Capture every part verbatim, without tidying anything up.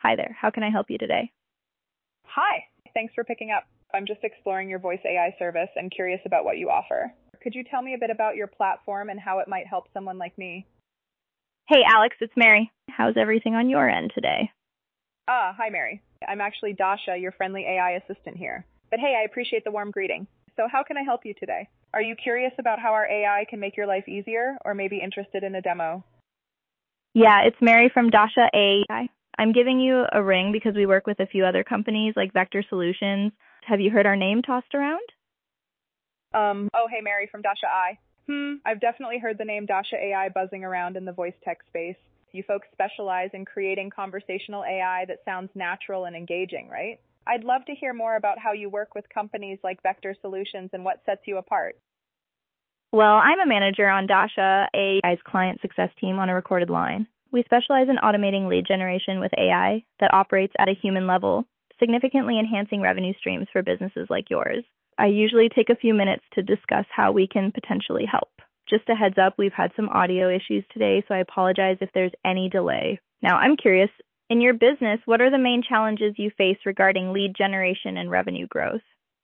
Hi there. How can I help you today? Hi. Thanks for picking up. I'm just exploring your voice A I service and curious about what you offer. Could you tell me a bit about your platform and how it might help someone like me? Hey, Alex, it's Mary. How's everything on your end today? Ah, hi, Mary. I'm actually Dasha, your friendly A I assistant here. But hey, I appreciate the warm greeting. So how can I help you today? Are you curious about how our A I can make your life easier, or maybe interested in a demo? Yeah, it's Mary from Dasha A I. I'm giving you a ring because we work with a few other companies like Vector Solutions. Have you heard our name tossed around? Um, oh, hey, Mary from Dasha I. Hmm, I've definitely heard the name Dasha A I buzzing around in the voice tech space. You folks specialize in creating conversational A I that sounds natural and engaging, right? I'd love to hear more about how you work with companies like Vector Solutions and what sets you apart. Well, I'm a manager on Dasha A I's client success team on a recorded line. We specialize in automating lead generation with A I that operates at a human level, significantly enhancing revenue streams for businesses like yours. I usually take a few minutes to discuss how we can potentially help. Just a heads up, we've had some audio issues today, so I apologize if there's any delay. Now, I'm curious, in your business, what are the main challenges you face regarding lead generation and revenue growth?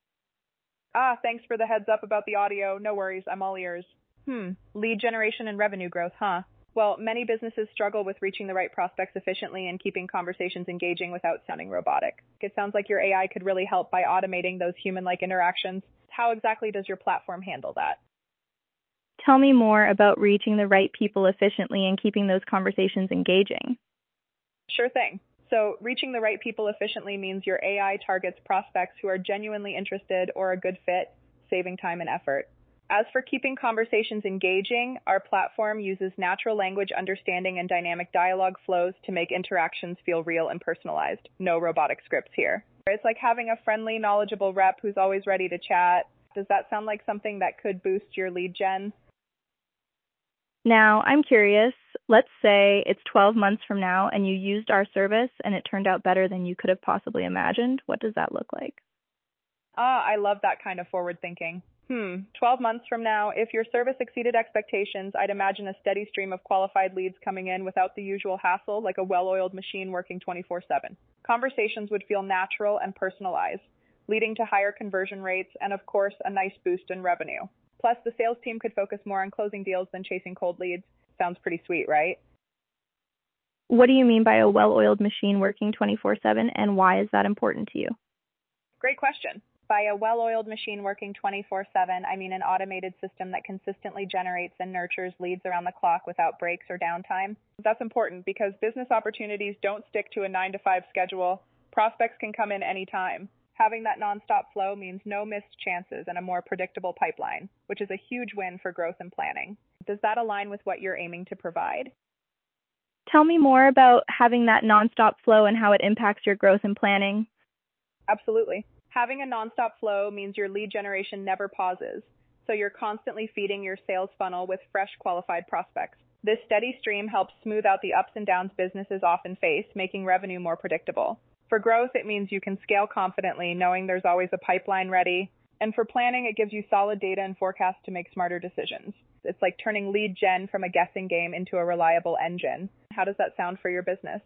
Ah, thanks for the heads up about the audio. No worries, I'm all ears. Hmm, lead generation and revenue growth, huh? Well, many businesses struggle with reaching the right prospects efficiently and keeping conversations engaging without sounding robotic. It sounds like your A I could really help by automating those human-like interactions. How exactly does your platform handle that? Tell me more about reaching the right people efficiently and keeping those conversations engaging. Sure thing. So, reaching the right people efficiently means your A I targets prospects who are genuinely interested or a good fit, saving time and effort. As for keeping conversations engaging, our platform uses natural language understanding and dynamic dialogue flows to make interactions feel real and personalized. No robotic scripts here. It's like having a friendly, knowledgeable rep who's always ready to chat. Does that sound like something that could boost your lead gen? Now, I'm curious, let's say it's twelve months from now and you used our service and it turned out better than you could have possibly imagined. What does that look like? Ah, I love that kind of forward thinking. Hmm, twelve months from now, if your service exceeded expectations, I'd imagine a steady stream of qualified leads coming in without the usual hassle, like a well-oiled machine working twenty-four seven. Conversations would feel natural and personalized, leading to higher conversion rates and, of course, a nice boost in revenue. Plus, the sales team could focus more on closing deals than chasing cold leads. Sounds pretty sweet, right? What do you mean by a well-oiled machine working twenty-four seven, and why is that important to you? Great question. By a well-oiled machine working twenty-four seven, I mean an automated system that consistently generates and nurtures leads around the clock without breaks or downtime. That's important because business opportunities don't stick to a nine to five schedule. Prospects can come in anytime. Having that nonstop flow means no missed chances and a more predictable pipeline, which is a huge win for growth and planning. Does that align with what you're aiming to provide? Tell me more about having that nonstop flow and how it impacts your growth and planning. Absolutely. Having a nonstop flow means your lead generation never pauses, so you're constantly feeding your sales funnel with fresh qualified prospects. This steady stream helps smooth out the ups and downs businesses often face, making revenue more predictable. For growth, it means you can scale confidently, knowing there's always a pipeline ready. And for planning, it gives you solid data and forecasts to make smarter decisions. It's like turning lead gen from a guessing game into a reliable engine. How does that sound for your business?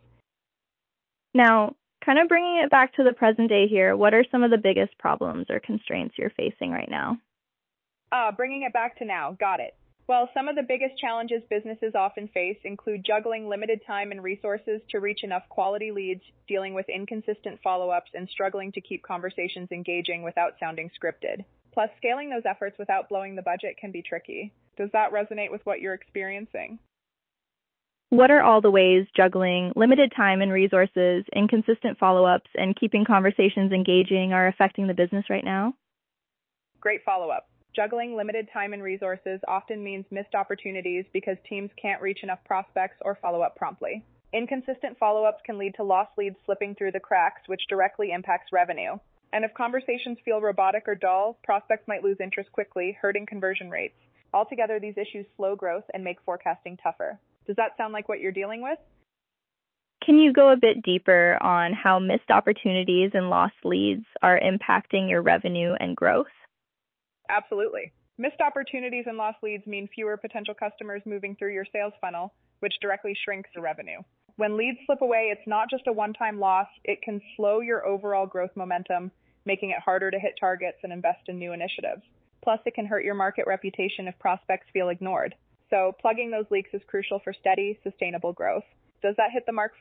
Now, kind of bringing it back to the present day here, what are some of the biggest problems or constraints you're facing right now? Ah, bringing it back to now. Got it. Well, some of the biggest challenges businesses often face include juggling limited time and resources to reach enough quality leads, dealing with inconsistent follow-ups, and struggling to keep conversations engaging without sounding scripted. Plus, scaling those efforts without blowing the budget can be tricky. Does that resonate with what you're experiencing? What are all the ways juggling limited time and resources, inconsistent follow-ups, and keeping conversations engaging are affecting the business right now? Great follow-up. Juggling limited time and resources often means missed opportunities because teams can't reach enough prospects or follow up promptly. Inconsistent follow-ups can lead to lost leads slipping through the cracks, which directly impacts revenue. And if conversations feel robotic or dull, prospects might lose interest quickly, hurting conversion rates. Altogether, these issues slow growth and make forecasting tougher. Does that sound like what you're dealing with? Can you go a bit deeper on how missed opportunities and lost leads are impacting your revenue and growth? Absolutely. Missed opportunities and lost leads mean fewer potential customers moving through your sales funnel, which directly shrinks your revenue. When leads slip away, it's not just a one-time loss. It can slow your overall growth momentum, making it harder to hit targets and invest in new initiatives. Plus, it can hurt your market reputation if prospects feel ignored. So plugging those leaks is crucial for steady, sustainable growth. Does that hit the mark